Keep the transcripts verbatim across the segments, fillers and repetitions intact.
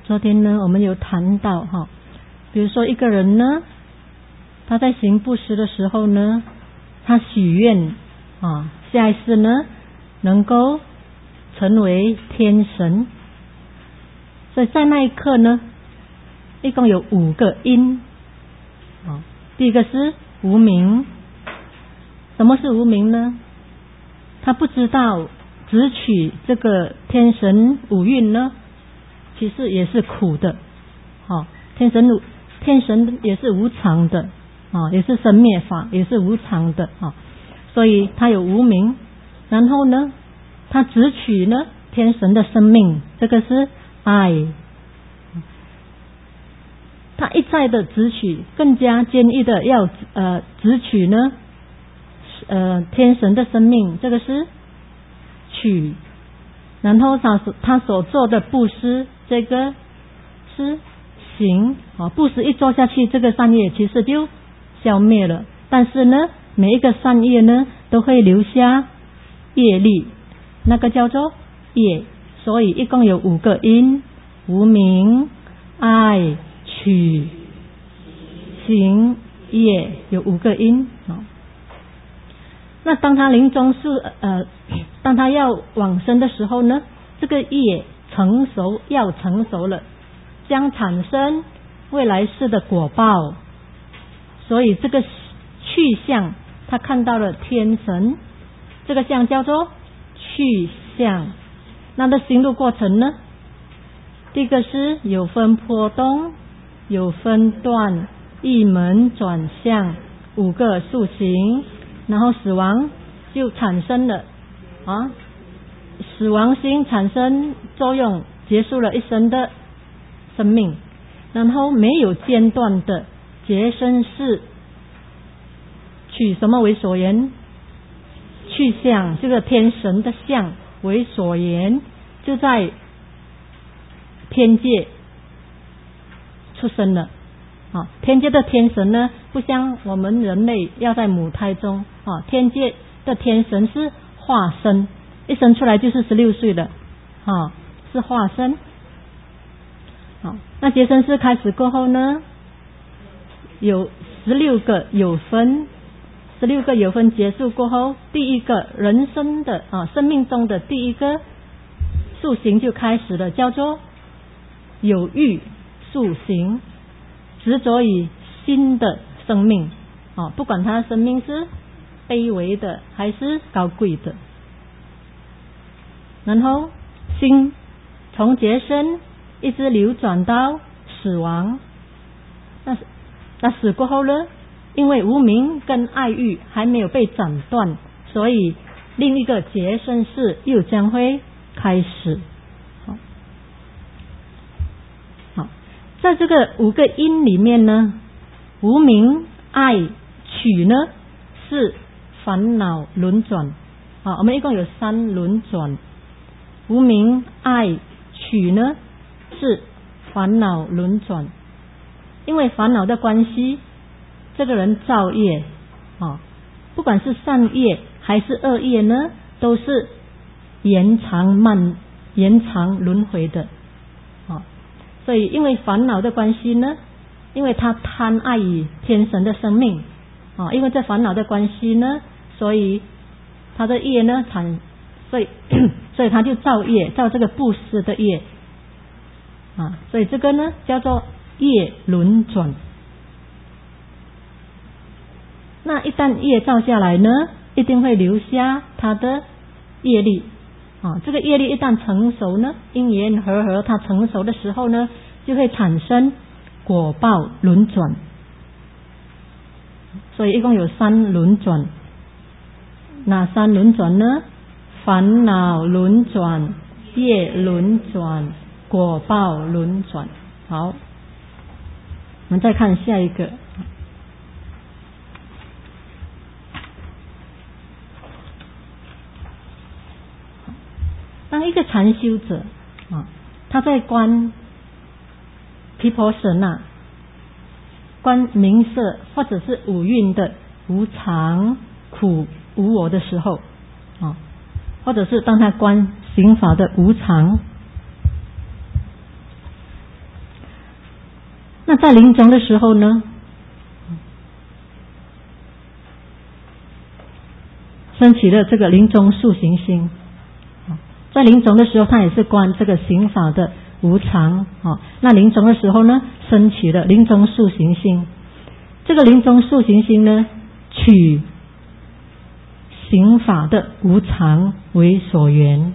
昨天呢，我们有谈到哈，比如说一个人呢，他在行布施的时候呢，他许愿啊，下一世呢能够成为天神，所以在那一刻呢，一共有五个因啊。第一个是无明，什么是无明呢？他不知道执取这个天神五蕴呢，其实也是苦的，啊，天神天神也是无常的，啊，也是生灭法，也是无常的，啊，所以他有无明。然后呢，他执取呢天神的生命，这个是爱。他一再的执取，更加坚毅的要呃执取呢呃天神的生命，这个是取。然后他所他所做的布施，这个是行啊，布施一做下去，这个善业其实就消灭了。但是呢，每一个善业呢都会留下业力，那个叫做业。所以一共有五个因：无明、爱、取、行、业，有五个因。那当他临终是呃，当他要往生的时候呢，这个业成熟要成熟了，将产生未来世的果报。所以这个去相，他看到了天神，这个相叫做去相。那的行路过程呢，第一个是有分波动，有分段，一门转向，五个速行，然后死亡就产生了啊，死亡心产生作用，结束了一生的生命。然后没有间断的结生世，取什么为所缘？去相，这个天神的相为所缘，就在天界出生了啊。天界的天神呢，不像我们人类要在母胎中啊，天界的天神是化身，一生出来就是十六岁的啊，是化身。好，那结生世开始过后呢，有十六个有分，十六个有分结束过后，第一个人生的啊生命中的第一个速行就开始了，叫做有欲速行，执着于新的生命啊，不管他的生命是卑微的还是高贵的。然后心从结生一直流转到死亡，那那死过后呢，因为无明跟爱欲还没有被斩断，所以另一个结生世又将会开始。好，好，在这个五个因里面呢，无明、爱、取呢是烦恼轮转啊，我们一共有三轮转。无明、爱、取呢是烦恼轮转，因为烦恼的关系，这个人造业啊，不管是善业还是恶业呢，都是延长慢延长轮回的啊。所以因为烦恼的关系呢，因为他贪爱于天神的生命啊，因为这烦恼的关系呢，所以他的业呢产所以所以他就造业，造这个布施的业啊，所以这个呢叫做业轮转。那一旦业造下来呢，一定会留下他的业力啊。这个业力一旦成熟呢，因缘和合，它成熟的时候呢，就会产生果报轮转。所以一共有三轮转。哪三轮转呢？烦恼轮转、业轮转、果报轮转。好，我们再看下一个。当一个禅修者啊，他在观毗婆舍那、观名色或者是五蕴的无常、苦、无我的时候啊，或者是当他观行法的无常， 那在临终的时候呢，升起了这个临终速行心。在临终的时候，他也是观这个行法的无常。那临终的时候呢，升起了临终速行心。这个临终速行心呢，取行法的无常为所缘。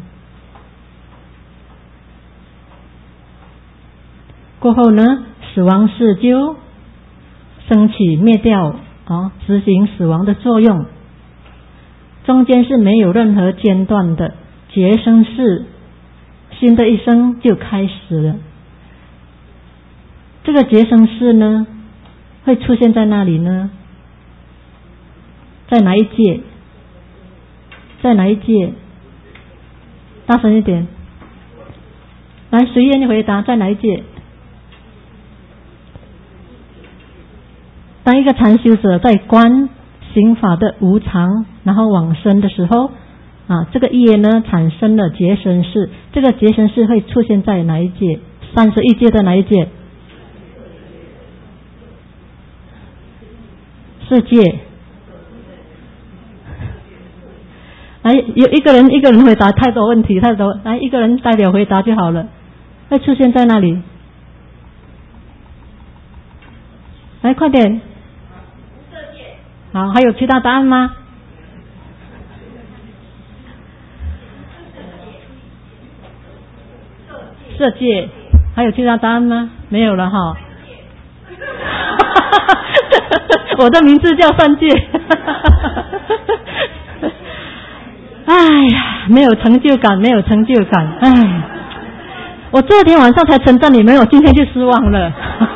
过后呢，死亡事就升起灭掉，哦，执行死亡的作用。中间是没有任何间断的，结生世，新的一生就开始了。这个结生世呢，会出现在哪里呢？在哪一界？在哪一界？大声一点！来，谁愿意回答？在哪一界？当一个禅修者在观行法的无常，然后往生的时候，啊，这个业呢产生了结生世。这个结生世会出现在哪一界？三十一界的哪一界？世界。来，有一个人一个人回答，太多问题太多，来一个人代表回答就好了。会出现在哪里？来，快点。好，还有其他答案吗？色界。还有其他答案吗？没有了哈。我的名字叫三界。哎呀，没有成就感，没有成就感。哎，我昨天晚上才称赞你们，我今天就失望了。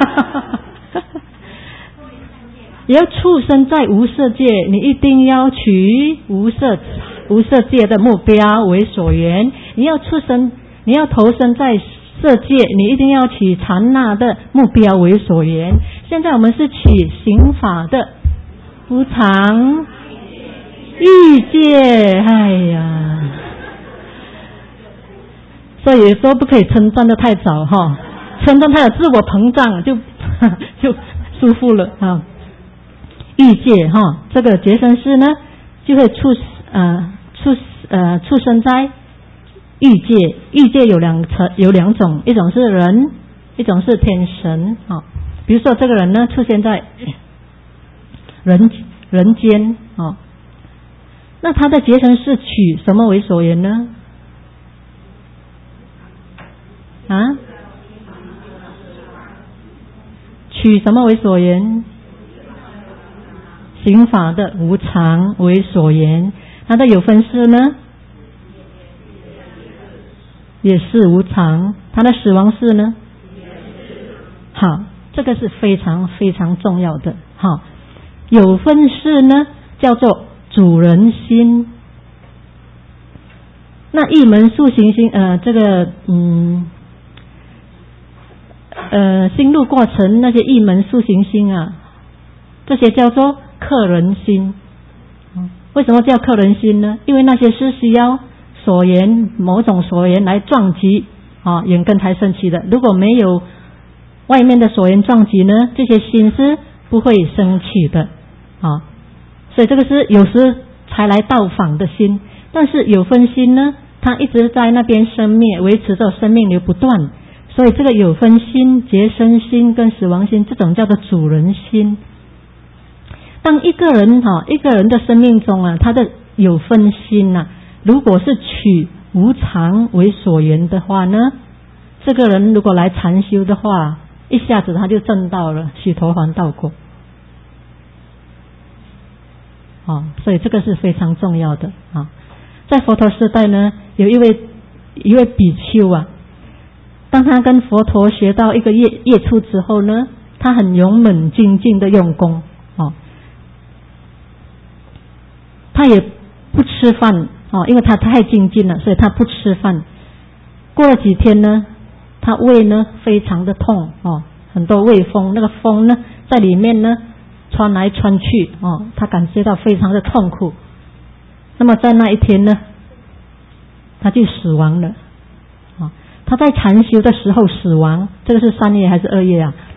也要出生在无色界，你一定要取无色无色界的目标为所缘。你要出生，你要投身在色界，你一定要取禅那的目标为所缘。现在我们是取行法的无常欲界。哎呀，所以有时候不可以称赞的太早哈，称赞太早自我膨胀就就舒服了啊。欲界哈，这个结生世呢，就会出呃出呃出生在欲界。欲界有两层，有两种，一种是人，一种是天神啊。比如说这个人呢，出现在人人间啊，那他的结生世取什么为所缘呢？啊？取什么为所缘？行法的无常为所缘。它的有分世呢，也是无常。它的死亡世呢，好，这个是非常非常重要的。好，有分世呢叫做主人心。那一门速行心，呃，这个嗯呃心路过程那些一门速行心啊，这些叫做客人心。为什么叫客人心呢？因为那些是需要所缘某种所缘来撞击啊，眼根才升起的。如果没有外面的所缘撞击呢，这些心是不会升起的啊。所以这个是有时才来到访的心。但是有分心呢，它一直在那边生灭，维持着生命流不断。所以这个有分心、结生心跟死亡心，这种叫做主人心。当一个人哈，一个人的生命中啊，他的有分心啊，如果是取无常为所缘的话呢，这个人如果来禅修的话，一下子他就证到了须陀洹道果。哦，所以这个是非常重要的啊。在佛陀时代呢，有一位一位比丘啊，当他跟佛陀学到一个业业处之后呢，他很勇猛精进的用功哦。他也不吃饭哦，因为他太精进了，所以他不吃饭。过了几天呢，他胃呢非常的痛哦，很多胃风，那个风呢在里面呢穿来穿去哦，他感觉到非常的痛苦。那么在那一天呢，他就死亡了啊。他在禅修的时候死亡，这个是三业还是二业啊？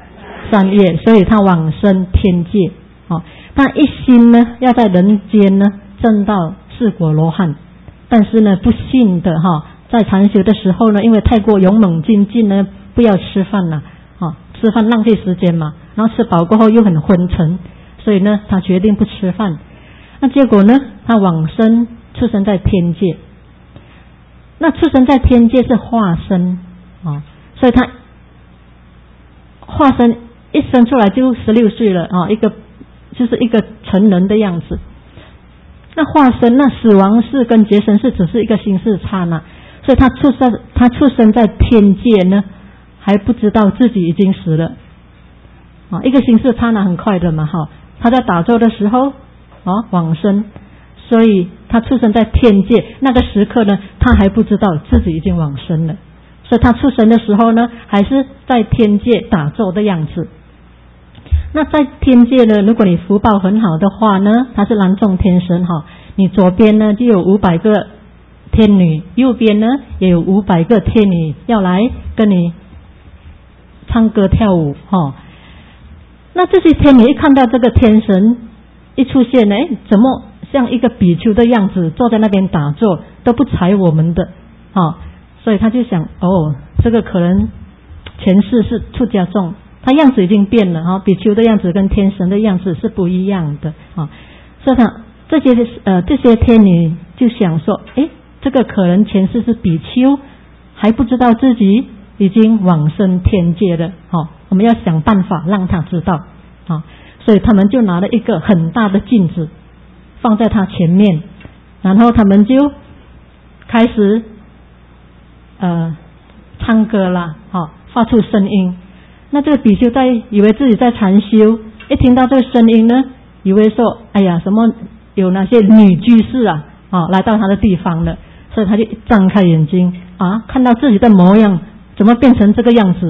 善业，所以他往生天界。哦，他一心呢要在人间呢证到四果罗汉，但是呢不幸的哈、哦，在禅修的时候呢，因为太过勇猛精进呢，不要吃饭了，哦，吃饭浪费时间嘛，然后吃饱过后又很昏沉，所以呢他决定不吃饭。那结果呢，他往生出生在天界。那出生在天界是化身啊、哦，所以他化身一生出来就十六岁了啊、哦，一个就是一个成人的样子。那化身，那死亡世跟劫生世只是一个心事刹那，所以他出生他出生在天界呢，还不知道自己已经死了啊、哦，一个心事刹那很快的嘛哈、哦，他在打坐的时候啊、哦、往生。所以他出生在天界，那个时刻呢，他还不知道自己已经往生了。所以他出生的时候呢，还是在天界打坐的样子。那在天界呢，如果你福报很好的话呢，他是男众天神哈，你左边呢就有五百个天女，右边呢也有五百个天女要来跟你唱歌跳舞哈。那这些天女一看到这个天神一出现呢，怎么像一个比丘的样子坐在那边打坐，都不睬我们的啊、哦，所以他就想，哦，这个可能前世是出家众，他样子已经变了啊、哦，比丘的样子跟天神的样子是不一样的啊、哦，所以他这些呃这些天女就想说，诶，这个可能前世是比丘，还不知道自己已经往生天界了，哦，我们要想办法让他知道啊、哦，所以他们就拿了一个很大的镜子放在他前面，然后他们就开始呃唱歌啦，哦，发出声音。那这个比丘在以为自己在禅修，一听到这个声音呢，以为说，哎呀，什么有那些女居士啊，哦，来到他的地方了，所以他就张开眼睛啊，看到自己的模样怎么变成这个样子，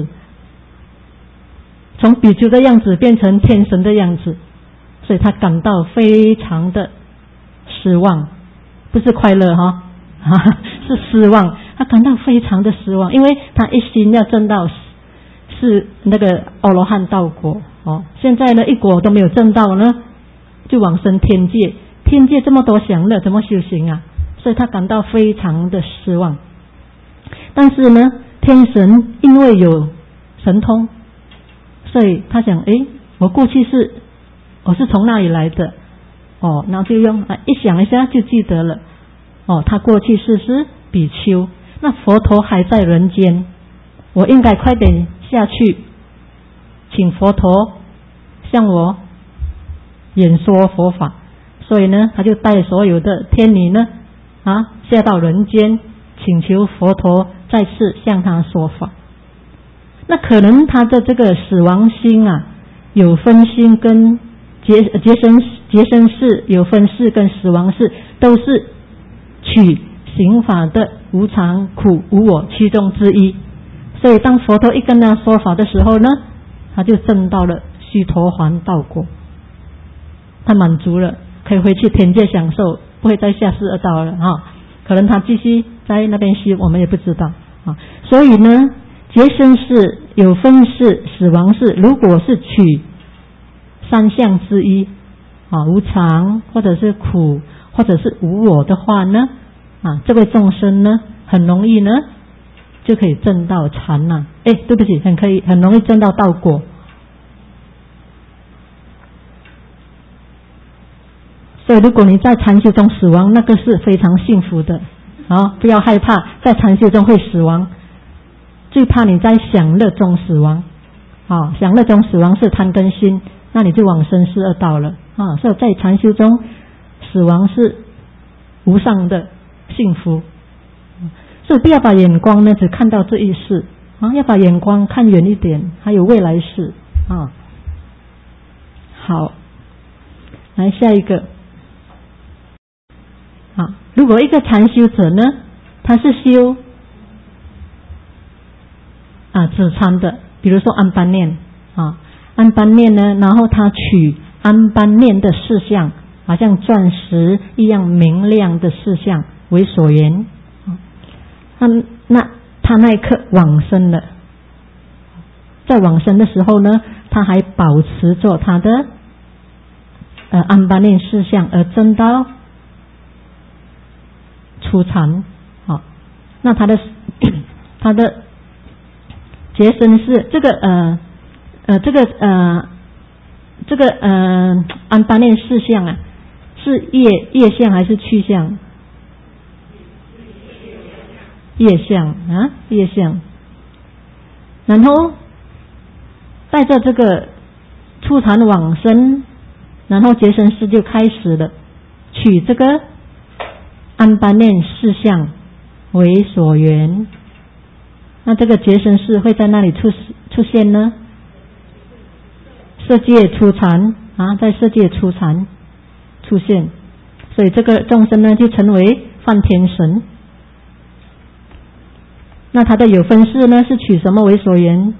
从比丘的样子变成天神的样子，所以他感到非常的失望，不是快乐哈、哦，是失望。他感到非常的失望，因为他一心要证到是那个阿罗汉道果哦，现在呢一果都没有证到呢，就往生天界。天界这么多享乐，怎么修行啊？所以他感到非常的失望。但是呢，天神因为有神通，所以他想，诶，我过去是我是从那里来的。哦，然后就用啊，一想一下就记得了。哦，他过去世是比丘，那佛陀还在人间，我应该快点下去，请佛陀向我演说佛法。所以呢，他就带所有的天女呢啊下到人间，请求佛陀再次向他说法。那可能他的这个死亡心啊，有分心跟劫劫生劫生世有分世跟死亡世，都是取刑法的无常苦无我其中之一。所以当佛陀一跟他说法的时候呢，他就证到了须陀洹道果，他满足了，可以回去天界享受，不会再下世而道了啊、哦。可能他继续在那边修，我们也不知道啊、哦。所以呢，劫生世有分世死亡世，如果是取三项之一啊，无常或者是苦或者是无我的话呢，啊，这位众生呢很容易呢就可以证到禅呐、啊，哎，对不起，很可以很容易证到道果。所以如果你在禅修中死亡，那个是非常幸福的啊，不要害怕在禅修中会死亡，最怕你在享乐中死亡啊，享乐中死亡是贪跟心，那你就往生世恶道了啊！所以在禅修中，死亡是无上的幸福，所以不要把眼光呢只看到这一世啊，要把眼光看远一点，还有未来世啊。好，来下一个啊，如果一个禅修者呢，他是修啊止禅的，比如说安般念啊。安般念呢，然后他取安般念的事项，好像钻石一样明亮的事项为所缘，那那他那一刻往生了，在往生的时候呢， 他还保持着他的呃安般念事项而证到初禅。好，那他的他的结生是这个呃呃这个呃这个呃安般念事项啊，是业业相还是趣相？业相啊，业相。然后带着这个初禅往生，然后结生师就开始了取这个安般念事项为所缘。那这个结生师会在那里出出现呢？色界初禅啊，在色界初禅出现，所以这个众生呢就成为梵天神。那他的有分事呢是取什么为所缘？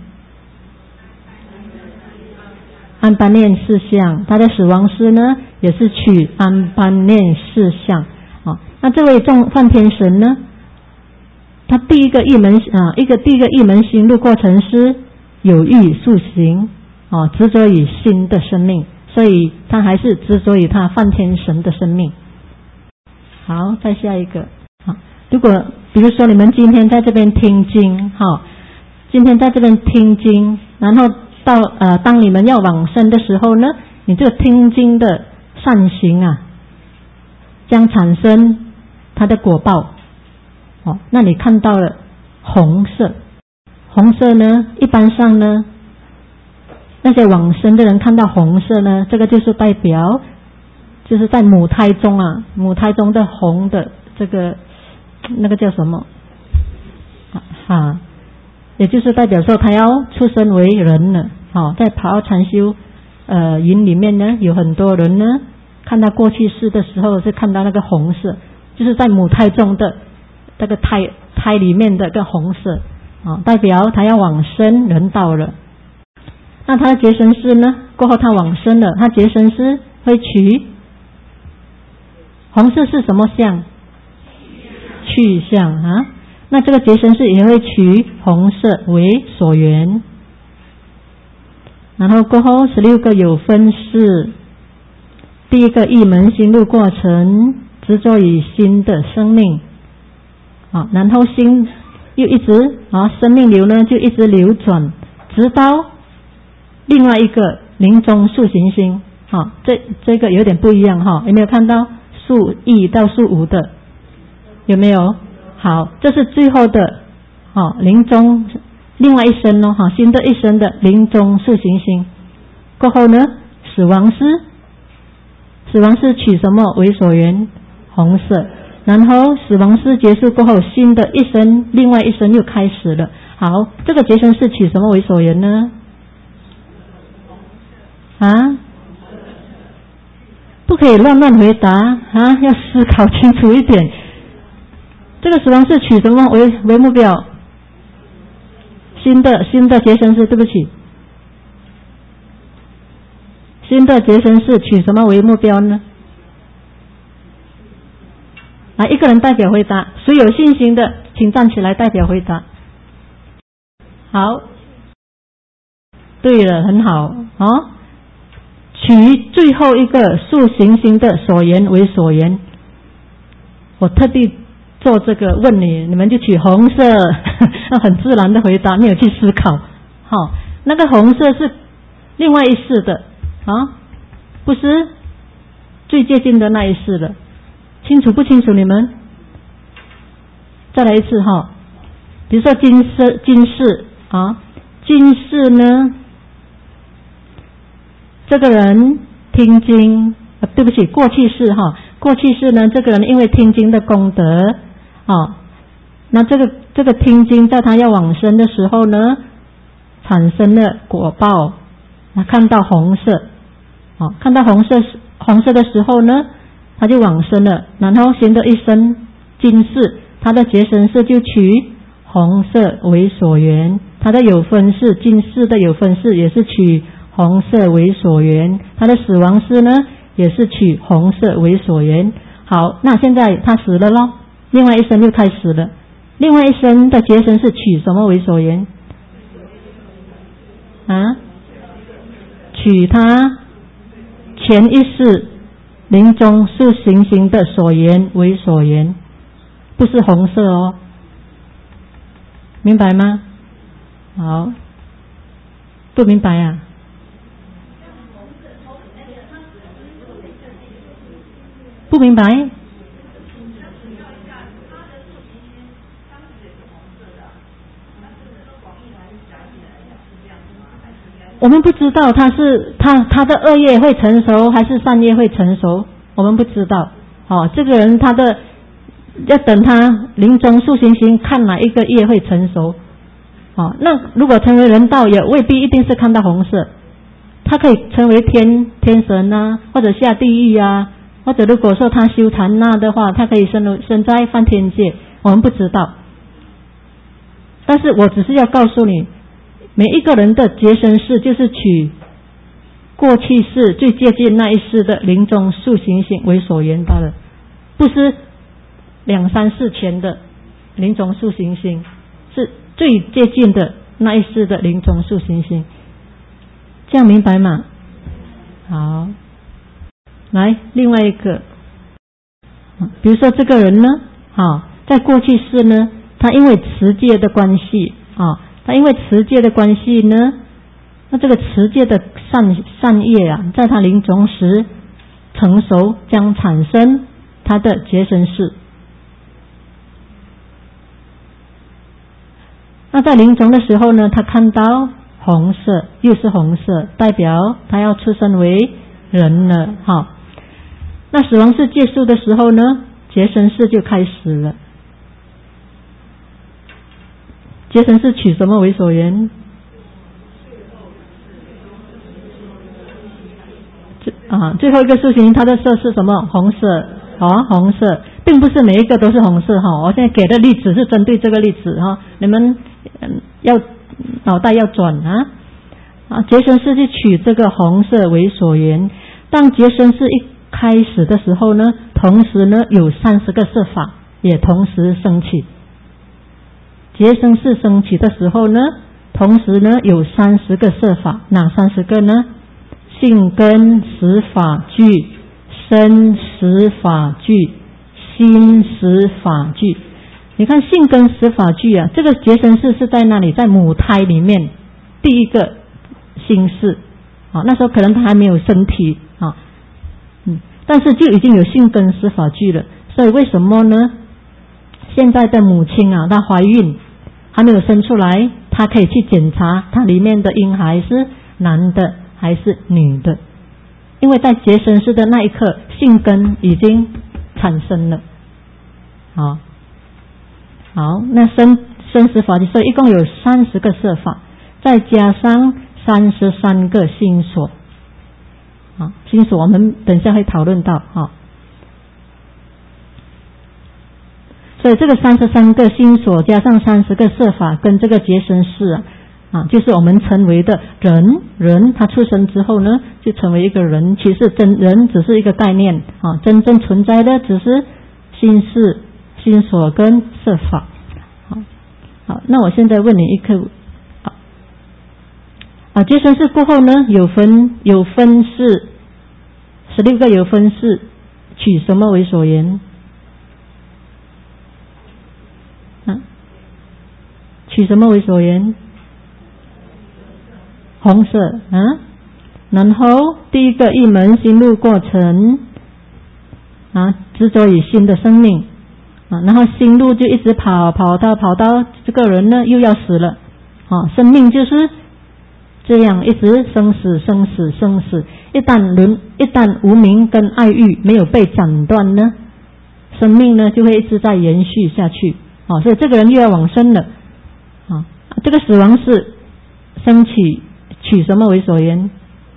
安般念事项。他的死亡师呢也是取安般念事项。啊，那这位众梵天神呢，他第一个一门啊，一个第一个一门心路过程是有欲速行啊，执着于心的生命，所以他还是执着于他梵天神的生命。好，再下一个。好，如果比如说你们今天在这边听经，哈，今天在这边听经，然后到呃，当你们要往生的时候呢，你这个听经的善行啊，将产生它的果报。哦，那你看到了红色，红色呢，一般上呢，那些往生的人看到红色呢，这个就是代表，就是在母胎中啊，母胎中的红的这个那个叫什么啊？也就是代表说他要出生为人了。好，在跑奥禅修呃营里面呢，有很多人呢看到过去世的时候是看到那个红色，就是在母胎中的这个胎胎里面的个红色啊，代表他要往生人道了。那他的结生师呢，过后他往生了，他结生师会取红色是什么相？趣相啊。那这个结生师也会取红色为所缘。然后过后十六个有分事，第一个一门心路过程，执着于心的生命啊，然后心又一直啊，生命流呢就一直流转，直到另外一个临终速行心啊，这这个有点不一样哈，有没有看到速一到速五的？有没有？好，这是最后的啊，临终另外一生哦，哈，新的一生的临终速行心。过后呢，死亡师，死亡师取什么为所缘？红色。然后死亡师结束过后，新的一生，另外一生又开始了。好，这个结生是取什么为所缘呢？啊？不可以乱乱回答啊，要思考清楚一点。这个死亡是取什么为为目标？新的新的结生是，对不起，新的结生是取什么为目标呢？来，一个人代表回答，谁有信心的请站起来代表回答。好，对了，很好哦。取最后一个速行心的所缘为所缘。我特地做这个问你，你们就取红色，很自然的回答，没有去思考。好，那个红色是另外一世的啊，不是最接近的那一世的，清楚不清楚？你们再来一次哈。比如说今世今世啊，今世呢，这个人听经，啊、对不起，过去世哈，过去世呢，这个人因为听经的功德啊，那这个这个听经在他要往生的时候呢，产生了果报，那看到红色，啊，看到红色红色的时候呢，他就往生了，然后新的一生今世，他的结生世就取红色为所缘，他的有分世今世的有分世也是取红色为所缘，他的死亡世呢也是取红色为所缘。好，那现在他死了咯，另外一生又开始了，另外一生的结生是取什么为所缘？啊， 取他前一世临终是行星的所缘为所缘，不是红色哦，明白吗？好，不明白啊？不明白？我们不知道他是他他的恶业会成熟还是善业会成熟，我们不知道。哦，这个人他的要等他临终塑行星看哪一个业会成熟。哦，那如果成为人道也未必一定是看到红色，他可以成为天天神啊，或者下地狱啊，或者如果说他修禅那的话，他可以生生在梵天界，我们不知道。但是我只是要告诉你，每一个人的结生世就是取过去世最接近那一世的临终塑行星为所缘罢了，不是两三世前的临终塑行星，是最接近的那一世的临终塑行星。这样明白吗？好，来另外一个，比如说这个人呢，啊，在过去世呢，他因为持戒的关系啊，他因为持戒的关系呢，那这个持戒的善善业啊，在他临终时成熟，将产生他的结生世。那在临终的时候呢，他看到红色，又是红色，代表他要出生为人了。哈，那死亡世结束的时候呢，结生世就开始了。结生世取什么为所缘？啊，最后一个塑行它的色是什么？红色。啊，红色，并不是每一个都是红色哈。我现在给的例子是针对这个例子哈，你们要脑袋要转啊。啊，结生世去取这个红色为所缘。当结生世一开始的时候呢，同时呢有三十个色法也同时升起。结生世升起的时候呢，同时呢有三十个色法，哪三十个呢？性根识法具、身识法具、心识法具。你看性根识法具啊，这个结生世是在那里？在母胎里面第一个心识啊，那时候可能他还没有身体啊，嗯，但是就已经有性根识法具了。所以为什么呢？现在的母亲啊，她怀孕还没有生出来，她可以去检查她里面的婴孩是男的还是女的，因为在结生世的那一刻，性根已经产生了。好，好，那身身识法具，所以一共有三十个色法，再加上三十三个心所。好，心所我们等一下会讨论到哈。所以这个三十三个心所加上三十个色法跟这个结生世啊，啊，就是我们称为的人。人他出生之后呢，就成为一个人。其实真人只是一个概念啊，真正存在的只是心识、心所跟色法。好，好，那我现在问你一个啊，啊，结生世过后呢，有分有分世，十六个有分世，取什么为所缘？取什么为所缘？红色啊，然后第一个一门心路过程啊，执着于心的生命啊，然后心路就一直跑跑到跑到这个人呢又要死了啊，生命就是这样一直生死生死生死，一旦轮一旦无明跟爱欲没有被斩断呢，生命呢就会一直在延续下去啊，所以这个人又要往生了。啊，这个死亡是升起取什么为所缘？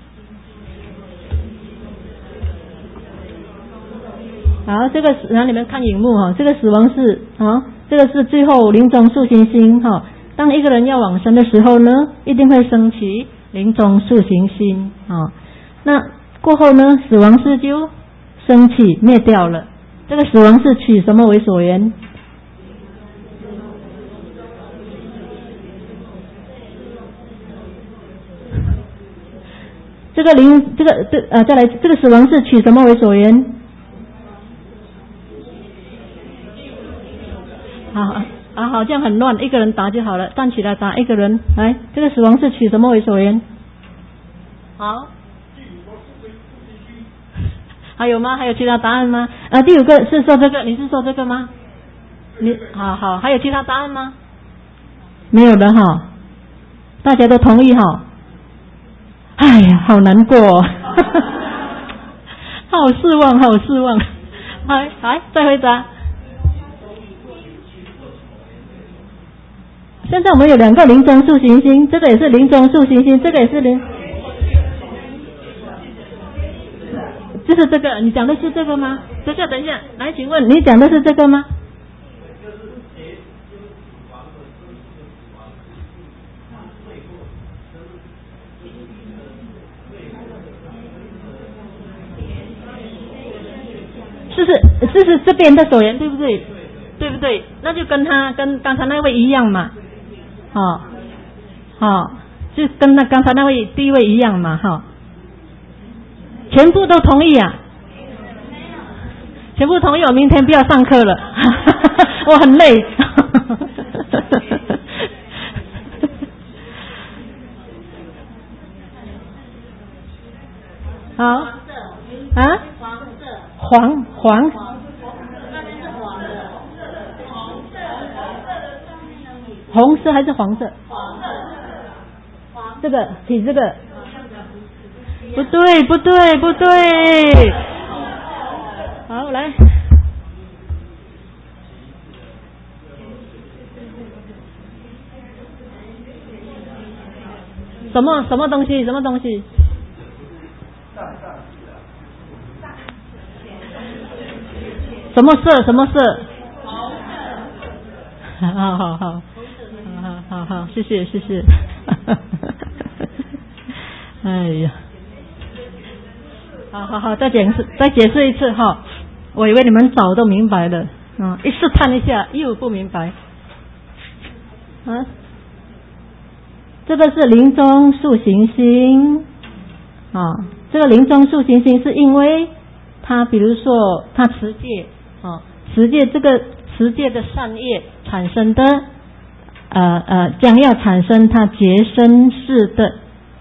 好，这个让你们看荧幕哈，这个死亡是啊，这个是最后临终塑行心哈。当一个人要往生的时候呢，一定会升起临终塑行心啊。那过后呢，死亡是就升起灭掉了。这个死亡是取什么为所缘？ 这个临这个这呃再来这个死亡是取什么为所缘？好啊好，这样很乱，一个人答就好了，站起来答一个人来。这个死亡是取什么为所缘？好，还有吗？还有其他答案吗？啊，第五个是说这个，你是说这个吗？你好好，还有其他答案吗？没有了哈，大家都同意哈。哎呀，好难过哦好失望，好失望。来来，再回答。现在我们有两个临终数行星，这个也是临终数行星，这个也是临，就是这个，你讲的是这个吗？这个等一下，来，请问你讲的是这个吗？就是就是这边的所缘，对不对？对不对？那就跟他跟刚才那位一样嘛，哦哦，就跟那刚才那位第一位一样嘛，哈、哦，全部都同意啊，全部同意，我明天不要上课了，我很累。好啊，黄黄。红色还是黄色？黄色。这个，起这个。不对，不对，不对。好，来。什么什么东西？什么东西？什么色？什么色？好好好。好好好，谢谢谢谢。哎呀，好好好，再解释再解释一次哈。我以为你们早都明白了，嗯，一试探一下又不明白。啊，这个是临终数行星啊，这个临终数行星是因为它，比如说它持戒啊，持戒这个持戒的善业产生的。呃呃，将要产生他结生世的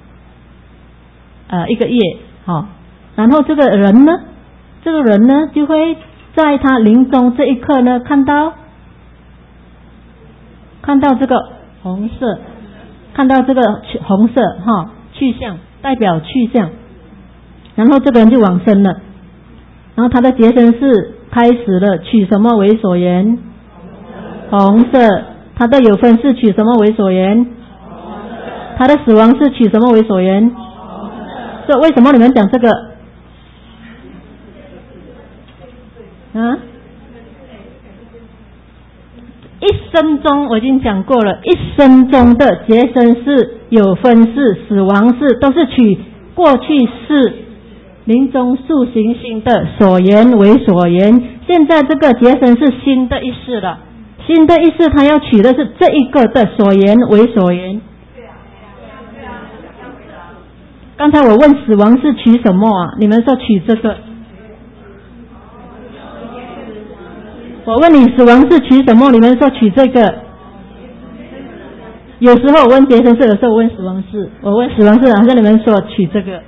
呃一个业，好、哦，然后这个人呢，这个人呢就会在他临终这一刻呢，看到看到这个红色，看到这个红色哈、哦、去向，代表去向，然后这个人就往生了，然后他的结生世开始了，取什么为所缘？红色。他的有分是取什么为所缘？他的死亡是取什么为所缘？所以为什么你们讲这个？啊？一生中我已经讲过了，一生中的结生世、有分世、死亡世都是取过去世临终数行星的所缘为所缘。现在这个结生是新的一世了。新的意思，他要取的是这一个的所缘为所缘。刚才我问死亡是取什么啊？你们说取这个。我问你死亡是取什么？你们说取这个。有时候我问别生事，有时候我问死亡事。我问死亡事，好像你们说取这个。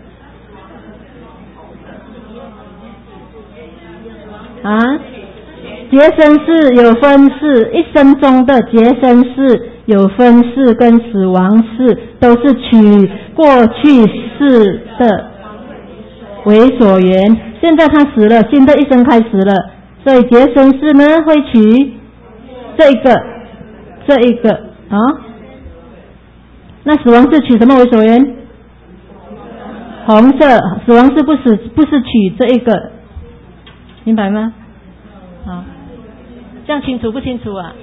啊？结生世有分世，一生中的结生世、有分世跟死亡世都是取过去世的为所缘。现在他死了，新的一生开始了，所以结生世呢会取这一个、这一个啊。那死亡世取什么为所缘？红色。死亡世不是不是取这一个，明白吗？好。这样清楚不清楚啊？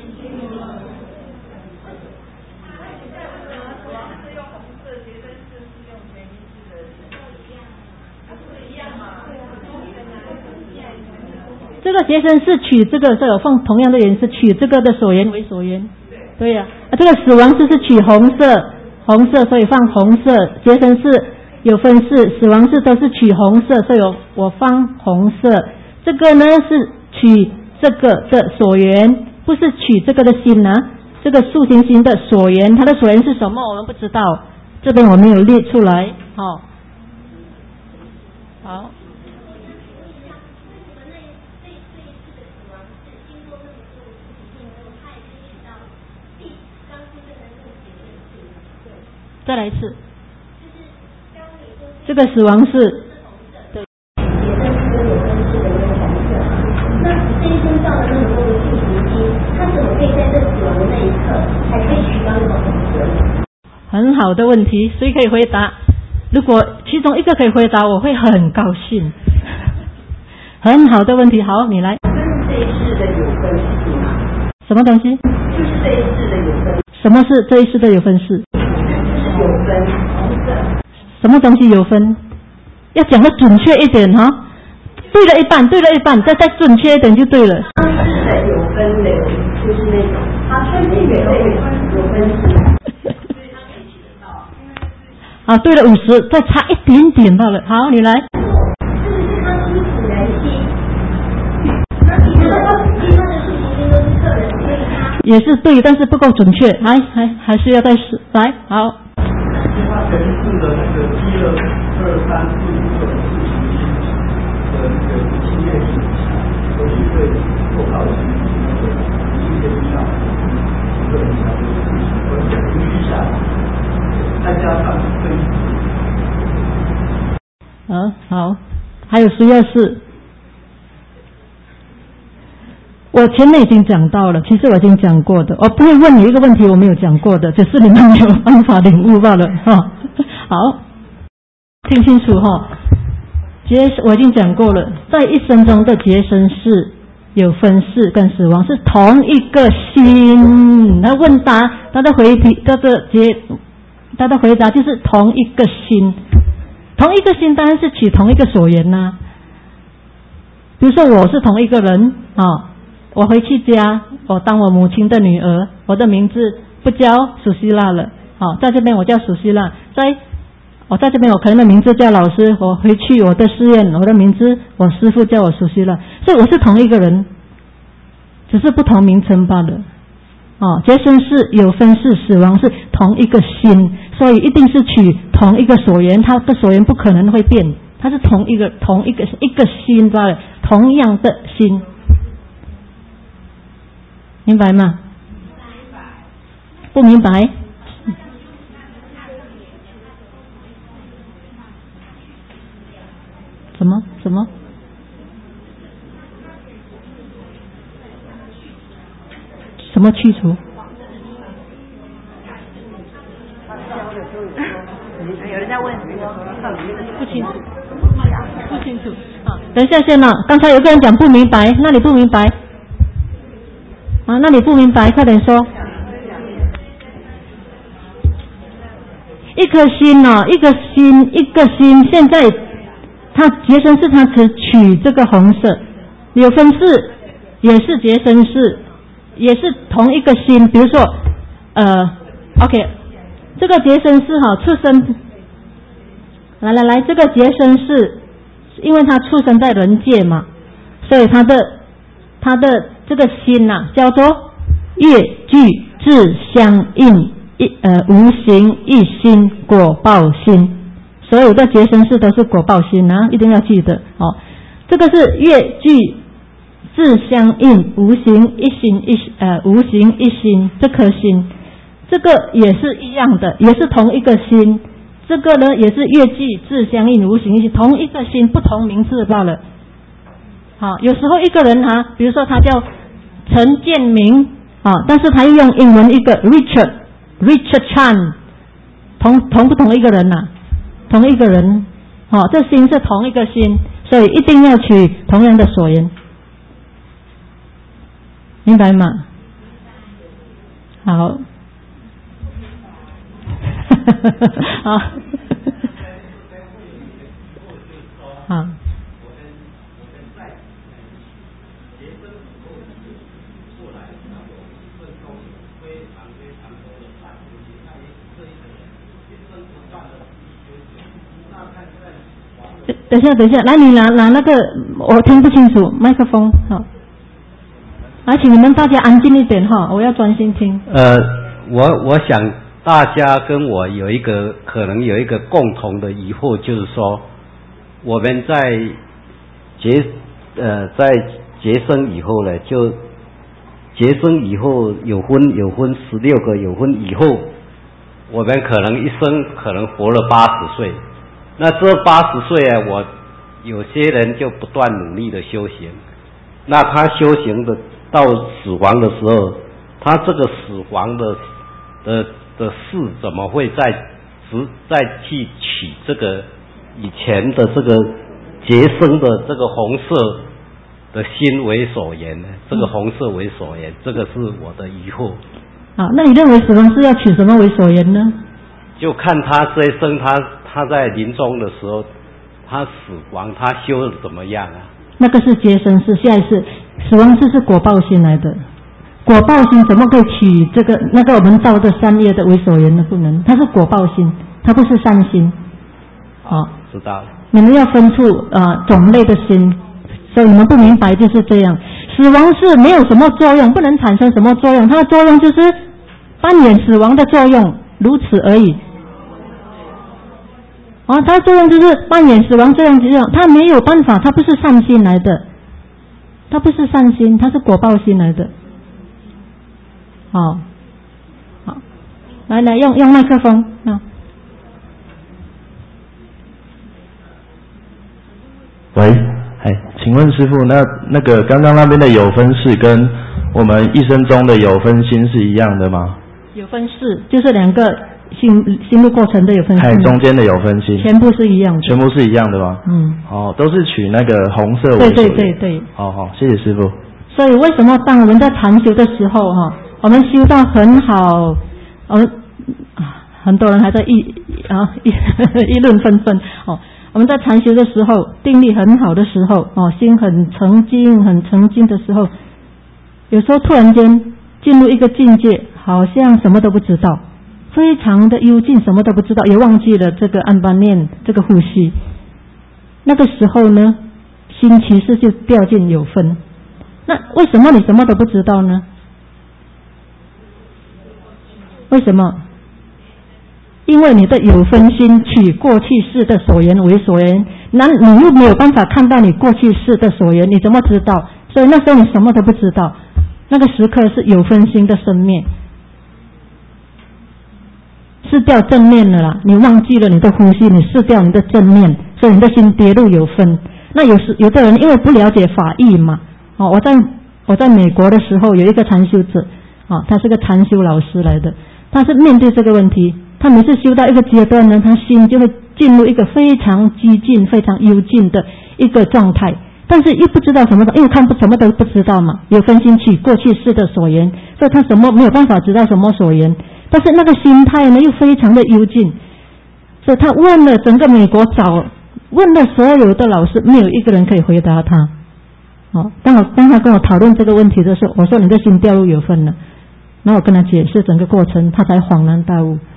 这个结生是取这个，是有放同样的颜色，取这个的所缘为所缘。对呀、啊，啊，这个死亡是是取红色，红色所以放红色，结生是有分式，死亡式都是取红色，所以我我放红色。这个呢是取这个的所缘，不是取这个的心啊。这个树行星的所缘，它的所缘是什么？我们不知道，这边我没有列出来。哦，好。再来一次，这个死亡是。很好的问题，谁可以回答？如果其中一个可以回答，我会很高兴。很好的问题，好，你来。 这一世的有分是吗？ 什么东西？ 就是这一世的有分。 什么是这一世的有分式？ 就是有分， 什么东西有分？要讲的准确一点哈、哦。对了一半，对了一半，再再准确一点就对了。 当世的有分流，就是那种，啊，所以这个有分有分式。 啊，对了，五十，再差一点点罢了。好，你来。 就是他都是辅人心，那其他的其他的事情都是客人，所以他也是对，但是不够准确，还还还是要再试。来，好。 他全部的那个一二二三四五的事情的那个经验影响，所以会做到的那个一些上一个影响的而且情绪下再加上分嗯，好，还有谁要是？我前面已经讲到了，其实我已经讲过的，我不会问你一个问题我没有讲过的，只是你们没有办法领悟罢了哈。好，听清楚哈，结我已经讲过了，在一生中的结生世有分世跟死亡是同一个心，他问答他的回题，他的结他的回答就是同一个心，同一个心当然是取同一个所缘呐、啊。比如说我是同一个人啊。哦，我回去家，我当我母亲的女儿，我的名字不叫苏希拉了，好，在这边我叫苏希拉，在我在这边我可能的名字叫老师，我回去我的寺院，我的名字我师父叫我苏希拉，所以我是同一个人，只是不同名称罢了。哦，结生世有分世，死亡是同一个心，所以一定是取同一个所缘，它的所缘不可能会变，它是同一个同一个一个心罢了，同样的心。明白吗？不明白？什么什么？什么去除？ 有人在问， 不清楚，不清楚啊！等一下先啊，刚才有个人讲不明白，那你不明白？啊，那你不明白，快点说。一颗心哦，一个心，一个心，现在它结生世，它只取这个红色，有分世也是结生世，也是同一个心。比如说，呃 ，OK， 这个结生世哈，出生，来来来，这个结生世，因为他出生在人界嘛，所以他的他的。这个心呐、啊，叫做业具自相应，一呃无形一心果报心，所有的结生世都是果报心啊，一定要记得哦。这个是业具自相应，无形一心一呃无形一心，这颗心，这个也是一样的，也是同一个心。这个呢也是业具自相应，无形一心，同一个心，不同名字罢了。好，有时候一个人哈，比如说他叫陈建明啊，但是他又用英文一个 Richard Richard Chan， 同同不同一个人呐、啊？同一个人，哦，这心是同一个心，所以一定要取同样的所缘，明白吗？好，好，好。 等一下，等一下，来，你拿拿那个，我听不清楚，麦克风，好，来，请你们大家安静一点哈，我要专心听。 呃，我我想大家跟我有一个可能有一个共同的疑惑，就是说我们在结呃在结生以后呢，就结生以后有分有分十六个，有分以后，我们可能一生可能活了八十岁。那这八十岁啊，我有些人就不断努力的修行，那他修行的到死亡的时候，他这个死亡的的的事怎么会再直再去取这个以前的这个结生的这个红色的心为所言呢？这个红色为所言，这个是我的疑惑。 好，那你认为死亡是要取什么为所言呢？ 就看他这一生他。他在临终的时候，他死亡，他修的怎么样啊？ 那个是结生世，下一世死亡世是果报心来的。果报心怎么可以取这个那个我们造的善业的为所缘呢？不能，它是果报心，它不是善心。好、哦， 知道了。你们要分出呃种类的心，所以你们不明白就是这样。死亡是没有什么作用，不能产生什么作用，它的作用就是扮演死亡的作用，如此而已。啊，它作用就是扮演死亡这样这样，它没有办法，它不是善心来的，它不是善心，它是果报心来的。哦，好，来来用用麦克风啊。 喂，哎，请问师父，那那个刚刚那边的有分式跟我们一生中的有分心是一样的吗？ 有分式就是两个。心心路过程的有分析， 中间的有分析， 全部是一样的， 全部是一样的吗？嗯，哦，都是取那个红色为主。 对对对对。 好好，谢谢师父。 所以为什么当我们在禅修的时候哈，我们修到很好，我们很多人还在议啊议议论纷纷哦。我们在禅修的时候，定力很好的时候哦，心很澄净很澄净的时候，有时候突然间进入一个境界，好像什么都不知道。非常的幽静，什么都不知道，也忘记了这个安般念，这个呼吸。那个时候呢，心其实就掉进有分。那为什么你什么都不知道呢？为什么？因为你的有分心取过去世的所缘为所缘，那你又没有办法看到你过去世的所缘，你怎么知道？所以那时候你什么都不知道。那个时刻是有分心的生灭。失掉正面了啦，你忘记了你的呼吸，你失掉你的正面，所以你的心跌入有分。那有时有的人因为不了解法义嘛，哦，我在我在美国的时候有一个禅修者，哦，他是个禅修老师来的，他是面对这个问题，他每次修到一个阶段呢，他心就会进入一个非常激进、非常幽静的一个状态，但是又不知道什么，因为看不什么都不知道嘛，有分心起过去世的所缘，所以他什么没有办法知道什么所缘。但是那个心态呢又非常的幽静，所以他问了整个美国找问了所有的老师，没有一个人可以回答他。哦，当我当他跟我讨论这个问题的时候，我说你的心掉入有分了，然后我跟他解释整个过程，他才恍然大悟。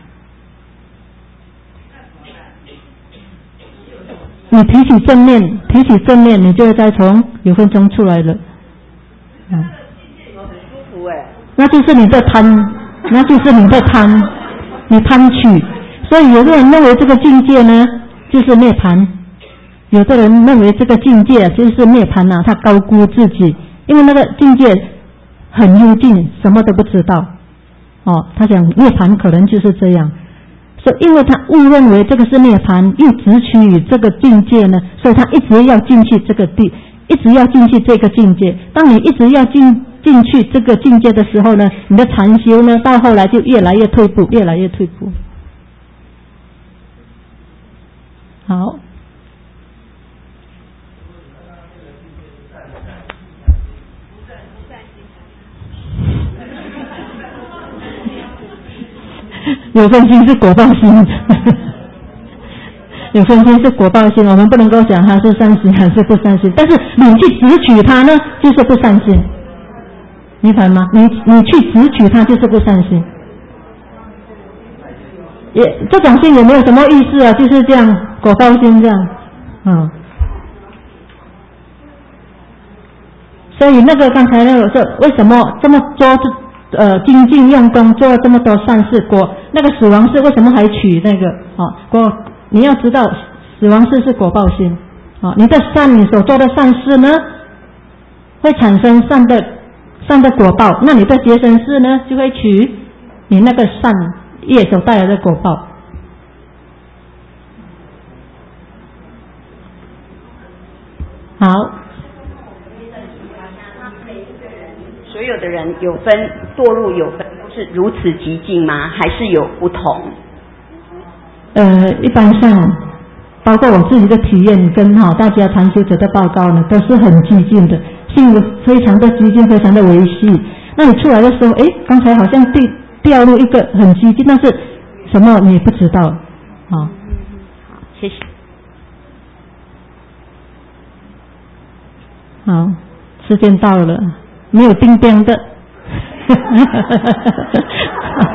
你提起正面，提起正面，你就会再从有分中出来了。嗯，那就是你的贪。那就是你在贪，你贪取，所以有的人认为这个境界呢就是涅槃，有的人认为这个境界就是涅槃啊，他高估自己，因为那个境界很幽静，什么都不知道。哦，他想涅槃可能就是这样，所以因为他误认为这个是涅槃，又执取于这个境界呢，所以他一直要进去这个地，一直要进去这个境界。当你一直要进。进去这个境界的时候呢，你的禅修呢，到后来就越来越退步，越来越退步。好，有分心是果报心，有分心是果报心，我们不能够讲它是善心还是不善心，但是你去执取它呢，就是不善心。明白吗？你你去执取它就是不善心。 也这种心也没有什么意思啊，就是这样果报心这样，嗯。所以那个刚才那个说为什么这么多呃精进用功做了这么多善事，果那个死亡事为什么还取那个啊？果你要知道死亡事是果报心啊，你的善你所做的善事呢，会产生善的善的果报，那你的结生事呢就会取你那个善业所带来的果报。好。 所有的人有分堕入有分都是如此极尽吗？还是有不同？ 呃，一般上，包括我自己的体验跟哈大家禅修者的报告呢，都是很激进的，性格非常的激进，非常的维系。那你出来的时候，哎，刚才好像掉掉入一个很激进，但是什么你也不知道，啊。好， 谢谢。 好，时间到了。没有冰冰的